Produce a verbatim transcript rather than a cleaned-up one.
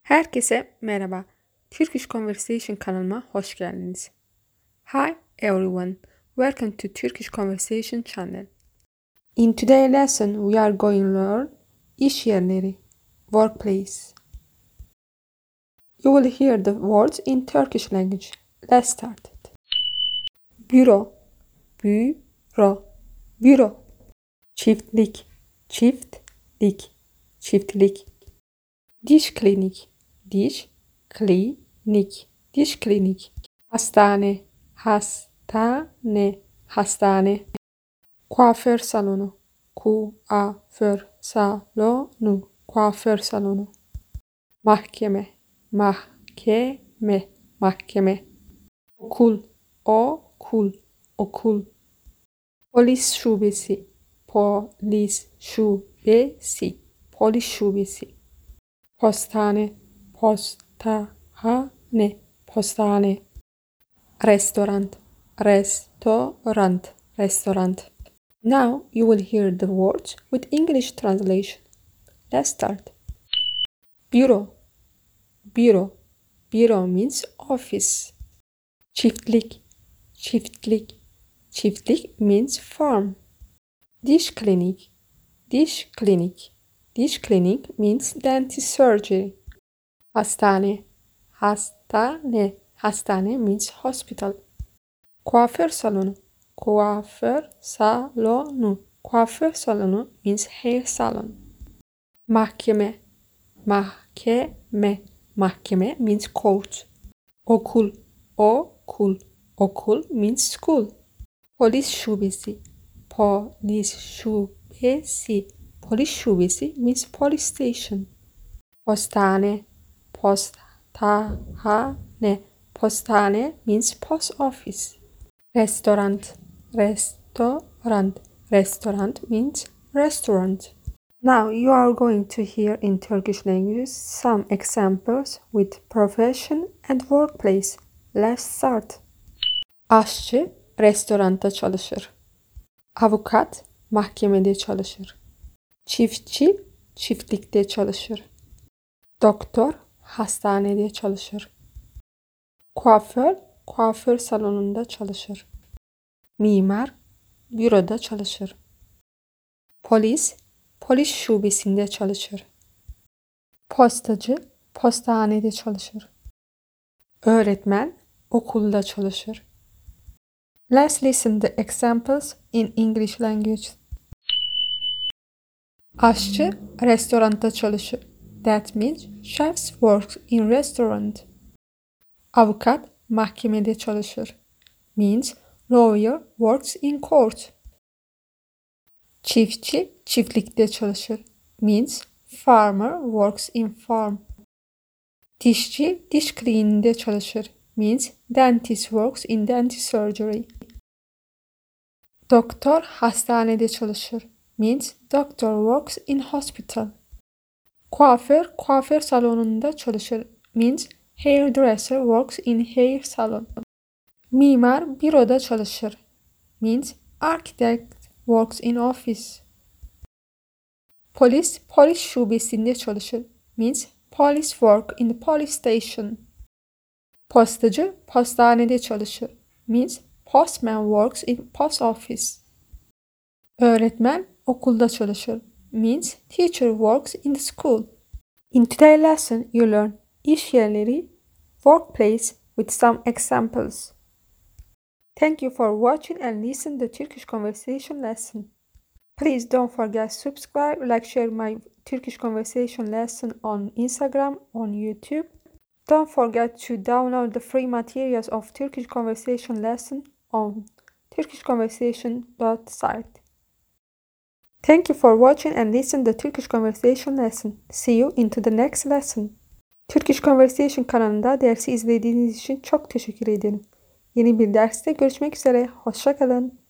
Herkese merhaba. Turkish Conversation kanalıma hoş geldiniz. Hi everyone. Welcome to Turkish Conversation channel. In today's lesson we are going to learn iş yerleri, workplace. You will hear the words in Turkish language. Let's start it. Büro, büro, büro. Çiftlik, çiftlik, çiftlik. Diş klinik, diş klinik, diş klinik. Hastane, hastane, hastane. Kuaför salonu, kuaför salonu, kuaför salonu. Mahkeme, mahkeme, mahkeme. Okul, okul, okul. Polis şubesi, polis şubesi, polis şubesi. Postane, postane, postane. Restoran, restoran, restoran. Now you will hear the words with English translation. Let's start. Büro, büro, büro means office. Çiftlik, çiftlik, çiftlik means farm. Diş klinik, diş klinik, diş klinik means dentist surgery. Hastane, hastane, hastane means hospital. Kuaför salonu, kuaför salonu, kuaför salonu means hair salon. Mahkeme, mahkeme, mahkeme means court. Okul, okul, okul means school. Polis şubesi, polis şubesi, polis şubesi means police station. Postane, postane, postane means post office. Restaurant, restaurant, restaurant means restaurant. Now you are going to hear in Turkish language some examples with profession and workplace. Let's start. Aşçı restoranda çalışır. Avukat mahkemede çalışır. Çiftçi çiftlikte çalışır. Doktor hastanede çalışır. Kuaför kuaför salonunda çalışır. Mimar büroda çalışır. Polis polis şubesinde çalışır. Postacı postanede çalışır. Öğretmen okulda çalışır. Let's listen the examples in English language. Aşçı restoranda çalışır. That means chefs work in restaurant. Avukat mahkemede çalışır. Means lawyer works in court. Çiftçi çiftlikte çalışır. Means farmer works in farm. Dişçi diş kliniğinde çalışır. Means dentist works in dentist surgery. Doktor hastanede çalışır. Means doctor works in hospital. Kuaför kuaför salonunda çalışır. Means hairdresser works in hair salon. Mimar büroda çalışır. Means architect works in office. Polis polis şubesinde çalışır. Means police work in the police station. Postacı postanede çalışır. Means postman works in post office. Öğretmen okulda çalışır. Means teacher works in the school. In today's lesson you learn iş yerleri, workplace with some examples. Thank you for watching and listen to the Turkish Conversation lesson. Please don't forget to subscribe, like, share my Turkish Conversation lesson on Instagram, on YouTube. Don't forget to download the free materials of Turkish Conversation lesson on turkish conversation dot site. Thank you for watching and listen to the Turkish Conversation lesson. See you into the next lesson. Turkish Conversation kanalında dersi izlediğiniz için çok teşekkür ederim. Yeni bir derste görüşmek üzere. Hoşça kalın.